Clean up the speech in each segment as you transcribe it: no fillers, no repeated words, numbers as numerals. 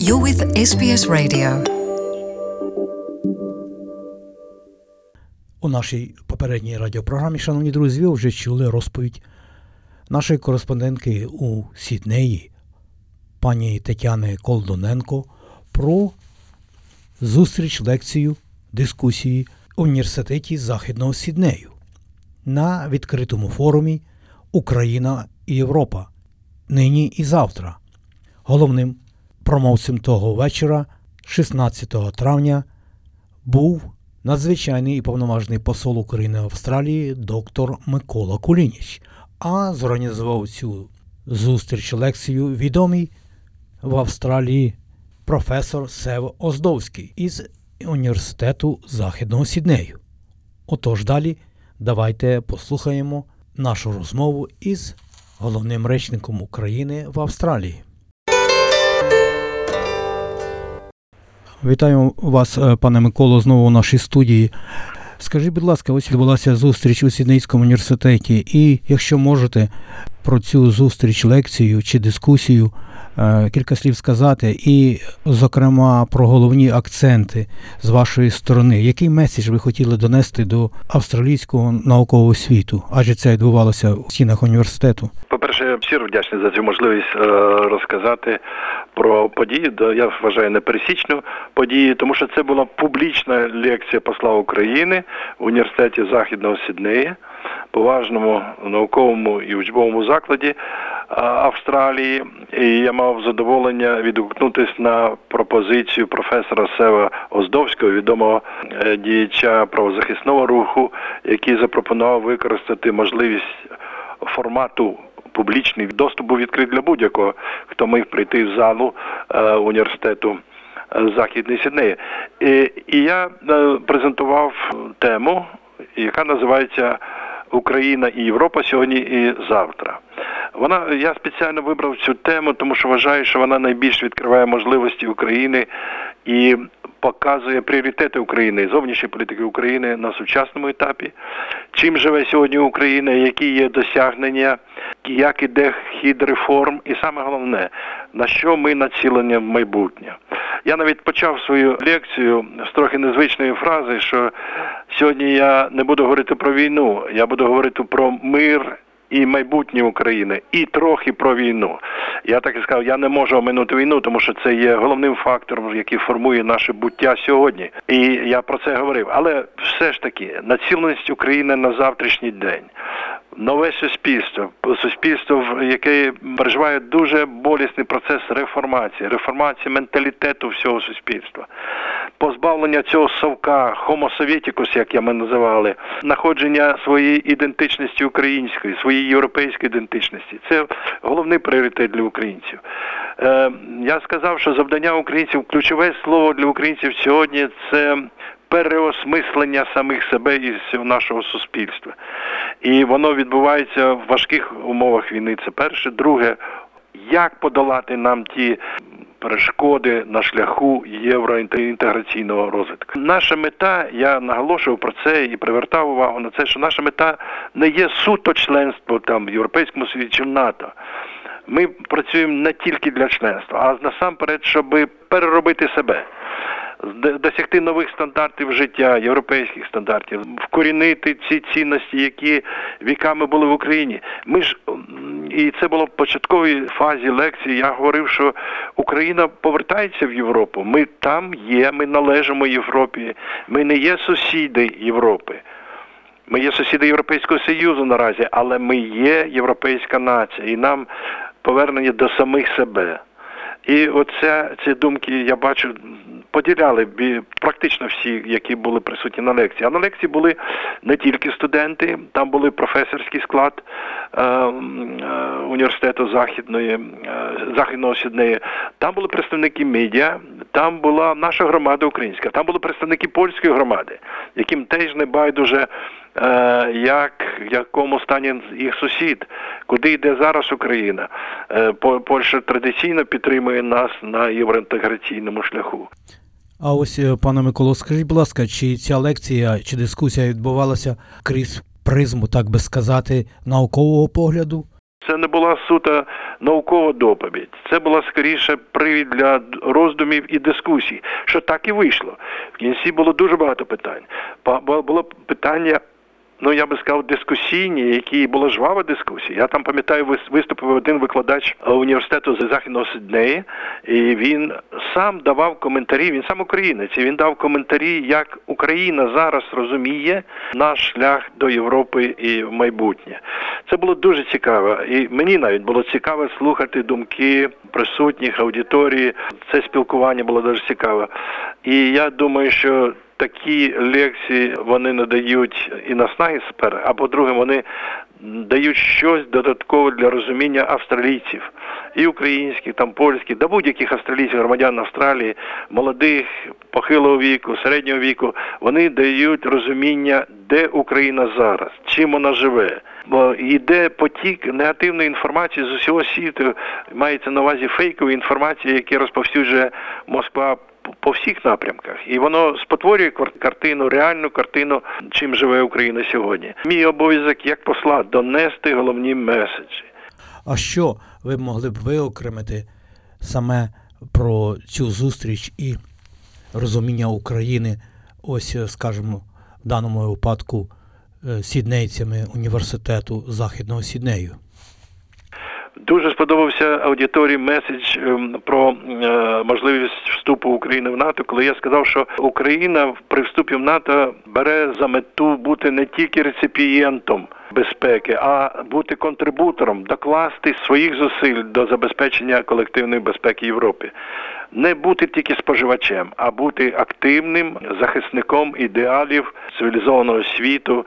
You're with SBS Radio. У нашій попередній радіопрограмі, шановні друзі, ви вже чули розповідь нашої кореспондентки у Сіднеї, пані Тетяни Колдоненко, про зустріч, лекцію, дискусії в університеті Західного Сіднею на відкритому форумі «Україна і Європа. Нині і завтра». Головним промовцем того вечора, 16 травня, був надзвичайний і повноважний посол України в Австралії доктор Микола Кулініч, а зорганізував цю зустріч, лекцію відомий в Австралії професор Сев Оздовський із університету Західного Сіднею. Отож далі давайте послухаємо нашу розмову із головним речником України в Австралії. Вітаю вас, пане Миколо, знову у нашій студії. Скажіть, будь ласка, ось відбулася зустріч у Сіднейському університеті, і якщо можете про цю зустріч, лекцію чи дискусію кілька слів сказати, і, зокрема, про головні акценти з вашої сторони. Який меседж ви хотіли донести до австралійського наукового світу, адже це відбувалося в стінах університету? По-перше, я щиро вдячний за цю можливість розказати про подію, я вважаю, непересічну подію, тому що це була публічна лекція посла України в університеті Західного Сіднея, поважному науковому і учбовому закладі Австралії, і я мав задоволення відгукнутися на пропозицію професора Сева Оздовського, відомого діяча правозахисного руху, який запропонував використати можливість формату публічний доступ був відкритий для будь-якого, хто міг прийти в залу університету Західний Сідней. І я презентував тему, яка називається «Україна і Європа сьогодні і завтра». Я спеціально вибрав цю тему, тому що вважаю, що вона найбільш відкриває можливості України і показує пріоритети України, зовнішньої політики України на сучасному етапі. Чим живе сьогодні Україна, які є досягнення, як іде хід реформ і саме головне, на що ми націлені в майбутнє. Я навіть почав свою лекцію з трохи незвичної фрази, що сьогодні я не буду говорити про війну, я буду говорити про мир і майбутнє України, і трохи про війну. Я так і сказав, я не можу оминути війну, тому що це є головним фактором, який формує наше буття сьогодні. І я про це говорив. Але все ж таки, націленість України на завтрашній день. Нове суспільство, яке переживає дуже болісний процес реформації менталітету всього суспільства. Позбавлення цього совка, homo sovieticus, як ми називали, знаходження своєї ідентичності української, своєї європейської ідентичності. Це головний пріоритет для українців. Я сказав, що завдання українців, ключове слово для українців сьогодні – це переосмислення самих себе і всього нашого суспільства. І воно відбувається в важких умовах війни. Це перше. Друге, як подолати нам ті перешкоди на шляху євроінтеграційного розвитку. Наша мета, я наголошував про це і привертав увагу на це, що наша мета не є суто членство в Європейському Союзі чи в НАТО. Ми працюємо не тільки для членства, а насамперед, щоб переробити себе. Досягти нових стандартів життя, європейських стандартів, вкорінити ці цінності, які віками були в Україні. І це було в початковій фазі лекції, я говорив, що Україна повертається в Європу. Ми там є, ми належимо Європі, ми не є сусіди Європи. Ми є сусіди Європейського Союзу наразі, але ми є європейська нація, і нам повернення до самих себе. І ці думки, я бачу, поділяли практично всі, які були присутні на лекції. А на лекції були не тільки студенти, там були професорський склад університету Західного Сіднея, там були представники медіа, там була наша громада українська, там були представники польської громади, яким теж не байдуже, в якому стані їх сусід, куди йде зараз Україна. Польща традиційно підтримує нас на євроінтеграційному шляху. А ось, пане Миколо, скажіть, будь ласка, чи ця лекція, чи дискусія відбувалася крізь призму, так би сказати, наукового погляду? Це не була суто наукова доповідь. Це була скоріше привід для роздумів і дискусій, що так і вийшло. В кінці було дуже багато питань. Було питання, я би сказав, дискусійні, які була жвава дискусія. Я там пам'ятаю, виступив один викладач університету з Західного Сиднея, і він сам давав коментарі, він сам українець, і він дав коментарі, як Україна зараз розуміє наш шлях до Європи і в майбутнє. Це було дуже цікаво, і мені навіть було цікаво слухати думки присутніх, аудиторії. Це спілкування було дуже цікаво. І я думаю, що такі лекції вони надають і наснаги спереду, а по-друге, вони дають щось додаткове для розуміння австралійців, і українських, польських, да будь-яких австралійців, громадян Австралії, молодих, похилого віку, середнього віку, вони дають розуміння, де Україна зараз, чим вона живе. Бо йде потік негативної інформації з усього світу, мається на увазі фейкової інформації, які розповсюджує Москва по всіх напрямках. І воно спотворює картину, реальну картину, чим живе Україна сьогодні. Мій обов'язок як посла донести головні меседжі. А що ви могли б виокремити саме про цю зустріч і розуміння України, ось, скажімо, в даному випадку сіднейцями університету Західного Сіднею? Дуже сподобався аудиторії меседж про можливість вступу України в НАТО, коли я сказав, що Україна при вступі в НАТО бере за мету бути не тільки реципієнтом безпеки, а бути контрибутором, докласти своїх зусиль до забезпечення колективної безпеки Європи. Не бути тільки споживачем, а бути активним захисником ідеалів цивілізованого світу,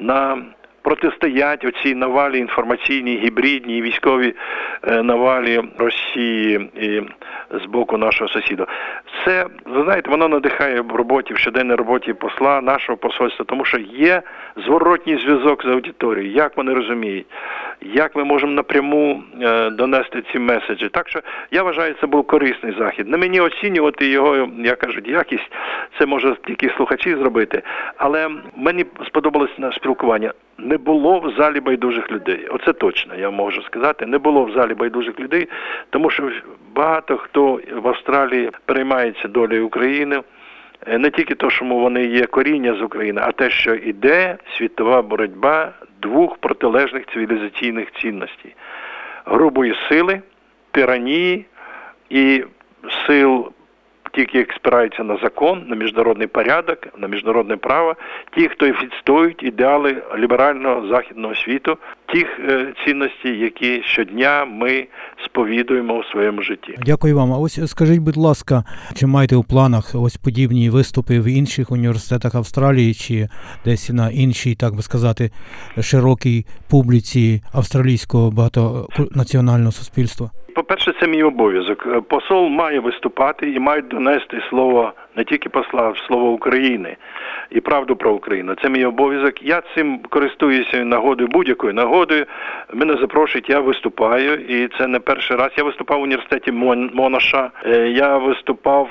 протистоять оцій навалі інформаційній, гібридній, військовій навалі Росії і з боку нашого сусіда. Це, ви знаєте, воно надихає в роботі, в щоденній роботі посла, нашого посольства, тому що є зворотній зв'язок з аудиторією, як вони розуміють, як ми можемо напряму донести ці меседжі. Так що, я вважаю, це був корисний захід. Не мені оцінювати його, як кажуть, якість, це може тільки слухачі зробити, але мені сподобалось на спілкування. Не було в залі байдужих людей. Оце точно, я можу сказати. Не було в залі байдужих людей, тому що багато хто в Австралії переймається долею України. Не тільки то, що вони є коріння з України, а те, що іде світова боротьба двох протилежних цивілізаційних цінностей. Грубої сили, тиранії і сил, тільки як спираються на закон, на міжнародний порядок, на міжнародне право, ті, хто відстоюють ідеали ліберального західного світу, тих цінностей, які щодня ми сповідуємо у своєму житті. Дякую вам. А ось скажіть, будь ласка, чи маєте у планах ось подібні виступи в інших університетах Австралії, чи десь на іншій, так би сказати, широкій публіці австралійського багатонаціонального суспільства? По-перше, це мій обов'язок. Посол має виступати і має донести слово не тільки посла, а слово України і правду про Україну. Це мій обов'язок. Я цим користуюся нагодою, будь-якою нагодою. Мене запрошують, я виступаю, і це не перший раз. Я виступав в університеті Монаша, я виступав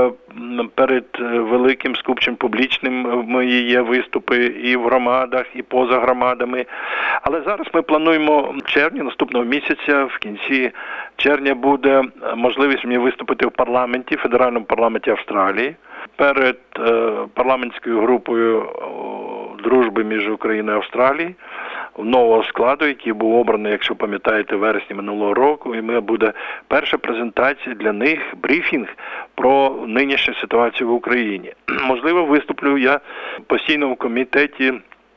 перед великим скупчем публічним, мої є виступи і в громадах, і поза громадами. Але зараз ми плануємо в червні наступного місяця, в кінці червня буде можливість мені виступити в парламенті, федеральному парламенті Австралії, перед парламентською групою дружби між Україною і Австралією, нового складу, який був обраний, якщо пам'ятаєте, в вересні минулого року, і буде перша презентація для них, брифінг про нинішню ситуацію в Україні. Можливо, виступлю я в постійному комітеті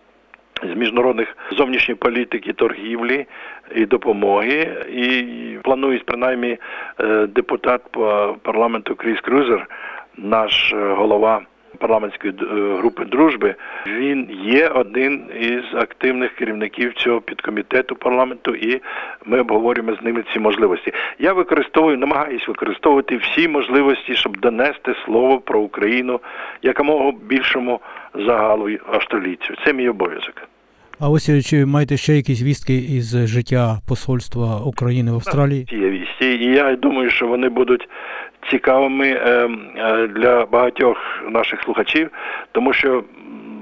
з міжнародних зовнішньої політики, торгівлі і допомоги. І планують, принаймні, депутат по парламенту Кріс Крузер, наш голова парламентської групи дружби, він є один із активних керівників цього підкомітету парламенту, і ми обговорюємо з ними ці можливості. Я намагаюся використовувати всі можливості, щоб донести слово про Україну якомога більшому загалу австралійців. Це мій обов'язок. А ось чи маєте ще якісь вістки із життя посольства України в Австралії? Є вісті, і я думаю, що вони будуть цікавими для багатьох наших слухачів, тому що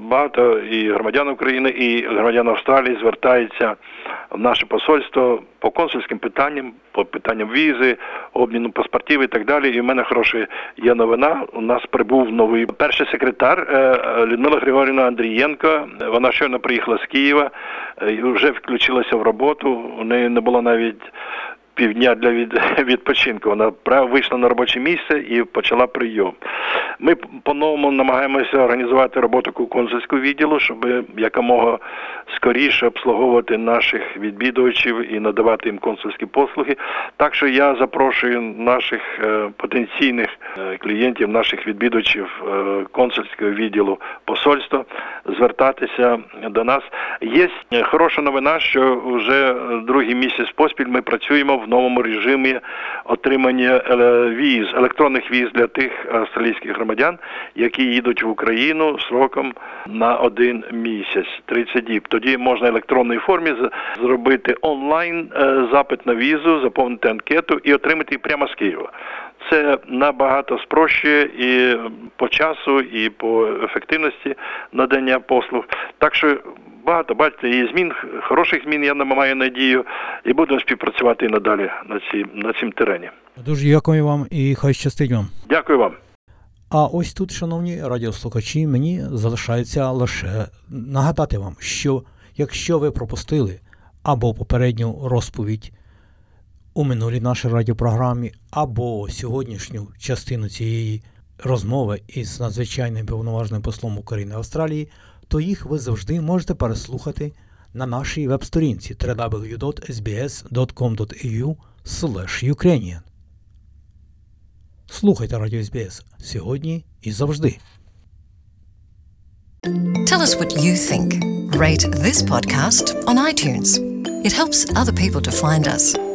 багато і громадян України, і громадян Австралії звертаються в наше посольство по консульським питанням, по питанням візи, обміну паспортів і так далі. І в мене хороша є новина. У нас прибув новий перший секретар Людмила Григорівна Андрієнко. Вона щойно приїхала з Києва, вже включилася в роботу. У неї не було навіть півдня для відпочинку. Вона вийшла на робоче місце і почала прийом. Ми по-новому намагаємося організувати роботу консульського відділу, щоб якомога скоріше обслуговувати наших відвідувачів і надавати їм консульські послуги. Так що я запрошую наших потенційних клієнтів, наших відвідувачів консульського відділу посольства звертатися до нас. Є хороша новина, що вже другий місяць поспіль ми працюємо в новому режимі отримання віз, електронних віз для тих австралійських громадян, які їдуть в Україну сроком на 1 місяць, 30 діб. Тоді можна в електронній формі зробити онлайн запит на візу, заповнити анкету і отримати її прямо з Києва. Це набагато спрощує і по часу, і по ефективності надання послуг. Так що багато, бачите, і змін, хороших змін, я маю надію, і будемо співпрацювати і надалі на цім терені. Дуже дякую вам і хай щастить вам. Дякую вам. А ось тут, шановні радіослухачі, мені залишається лише нагадати вам, що якщо ви пропустили або попередню розповідь у минулій нашій радіопрограмі, або сьогоднішню частину цієї розмови із надзвичайним повноважним послом України в Австралії, то їх ви завжди можете переслухати на нашій веб-сторінці www.sbs.com.au/Ukrainian. Слухайте Радіо СБС сьогодні і завжди. Tell us what you think. Rate this podcast on iTunes. It helps other people to find us.